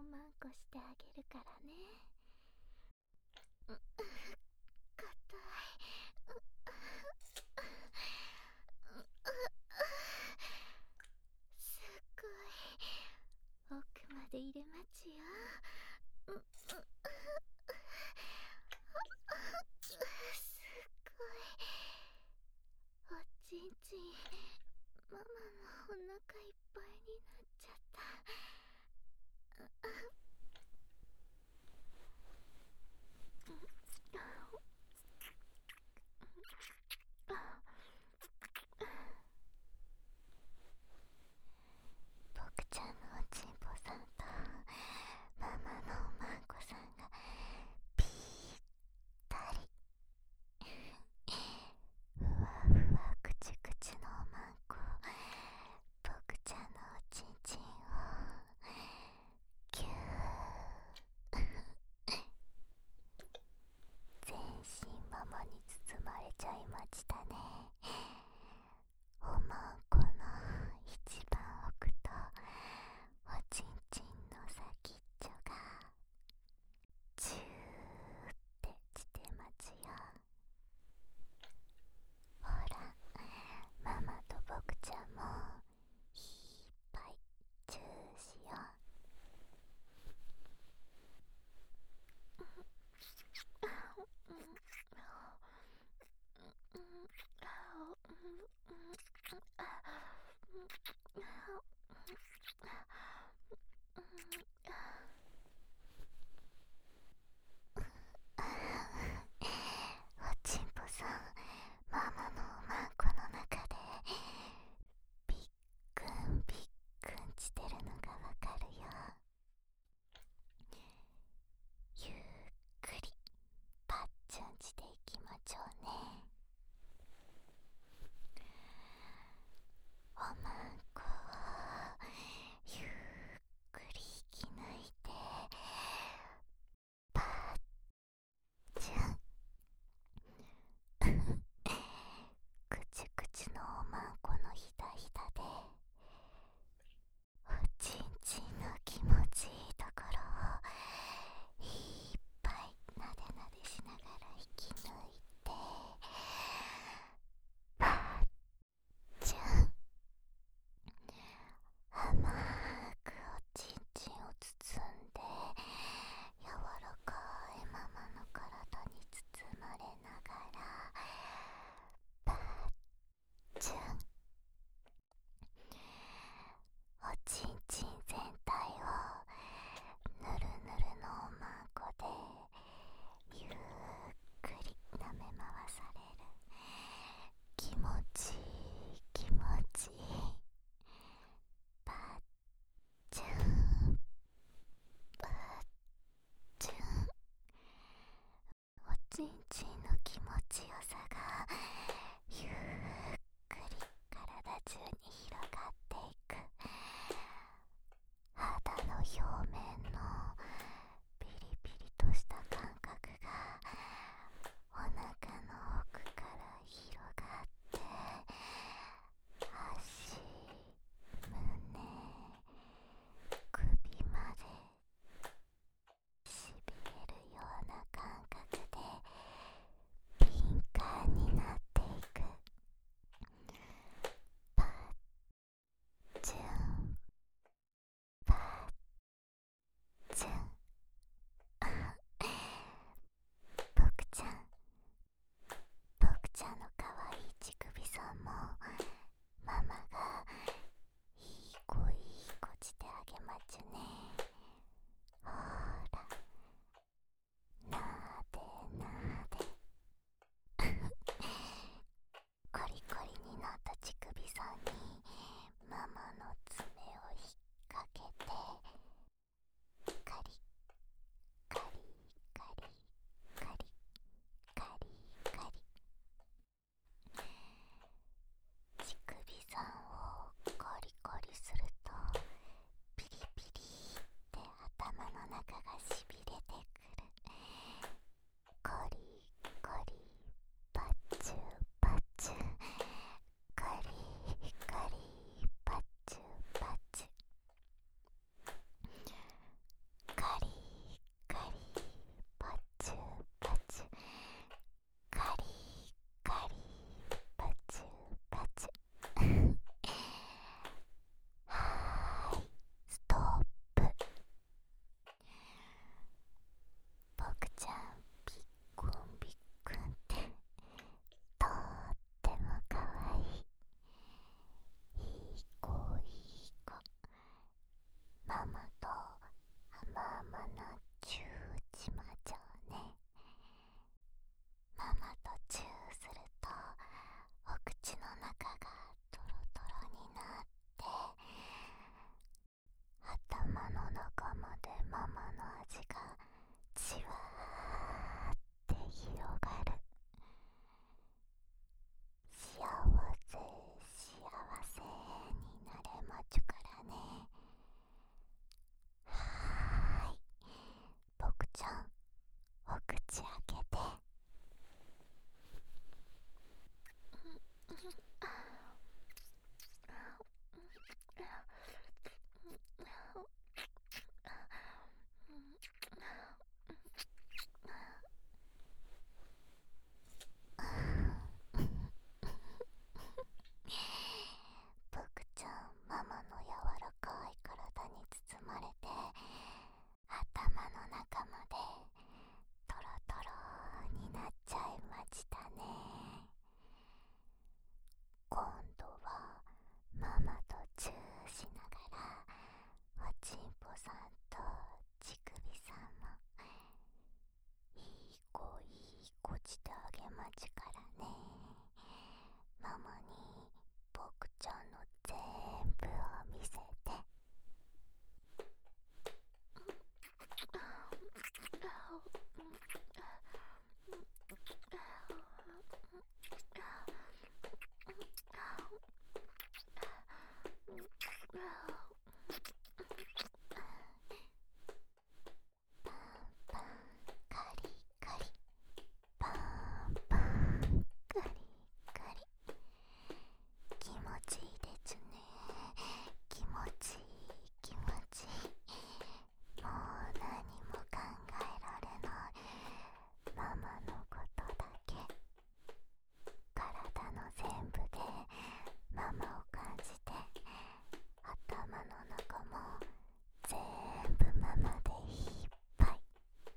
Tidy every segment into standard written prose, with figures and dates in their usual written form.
まんこしてあげるからね。かたい。すっごい奥まで入れまちよ。すっごいおちんちん、ママもお腹いっぱいになっちゃった。僕ちゃんのおちんぽさんとママのおまんこさんがぴったり。ふわふわくちくちのおまんこ、僕ちゃんのおちんちんをぎゅー全身ママに包まれちゃいましたね。おまんこの一番奥とおちんちんの先っちょがチューってしてますよ。ほら、ママと僕ちゃんもいっぱいチューしよう。おちんぽさん、ママのおまんこの中でびっくんびっくんしてるのがわかるよ。ゆっくりパッチュンしていきましょうね。おまんこをゆっくり引き抜いてパッチュンくちくちのおまんこのひだひだでおちんちんの気持ちいいところをいっぱいなでなでしながら引き抜いてパッチュン甘くおちんちんを包んで柔らかいママの体に包まれながらパッチュンおちんちん全体をぬるぬるのおまんこでゆっくり舐め回される。気持ちいい気持ちいい。パッチュンパッチュン。おちんちんの気持ちよさがゆっくり体中に広がっていく。肌の表面のピリピリとした感覚がお腹の奥から広がって足、胸、首までしびれるような感覚で敏感になっていく。パッ僕ちゃんびっくんびっくんってとってもかわいい。いい子いい子。ママとママのチューちまじょうね。ママとチューするとお口の中がトロトロになって頭の中までママの味がじわーって広がる。幸せ幸せになれまちゅからね。はーい、僕ちゃんお口開けて。僕ちゃんママの柔らかい体に包まれて頭の中までトロトロになっちゃいましたね。今度はママとチューしながらおちんぽさんと乳首さんもいい子いい子してあげまちからね。ママに僕ちゃんの全部を見せて。パンパンカリカリ、パンパンカリカリ。気持ちいいでちゅね。気持ちいい気持ちいい。もう何も考えられないママのことだけ。体の全部でママを感じて、頭の中も全部ママでいっぱい。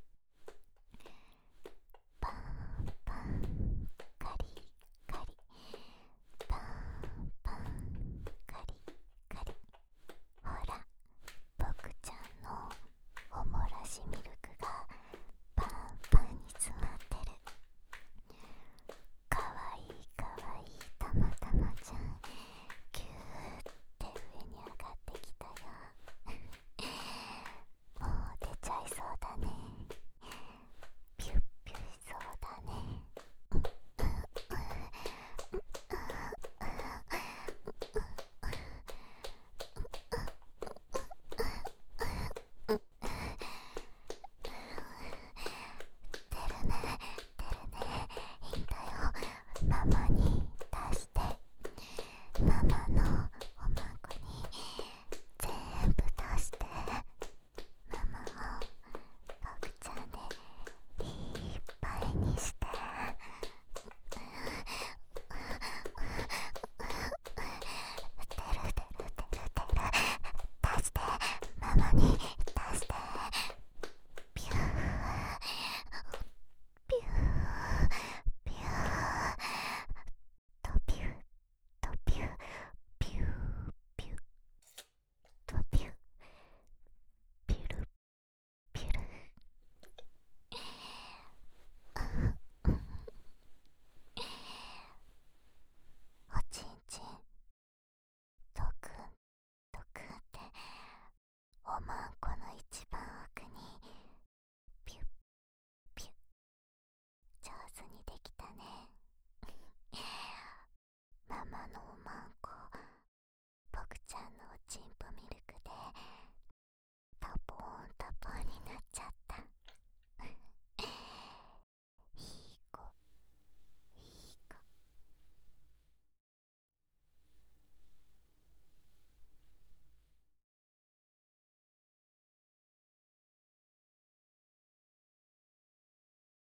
パンパンカリカリ、パンパンカリカリ。ほら僕ちゃんのおもらしミルクがパンパンに詰まってる。かわいいかわいいたまたまちゃん、ぎゅーって上に上がってきたよ。もう出ちゃいそうだね。ピュッピュしそうだね。出るね出るね。いいんだよ。ママに出して、ママのおまんこに全部出して、ママを僕ちゃんでいっぱいにして。出る出る出る出る。出して、ママに出して。ピューピューピューとピューとピューピューピューとピューピュルピュル。おちんちんドクンドクンっておまんこの一番奥にピュッピュッ。上手にできたね。ママのおまんこ、僕ちゃんのおちんぽミルクで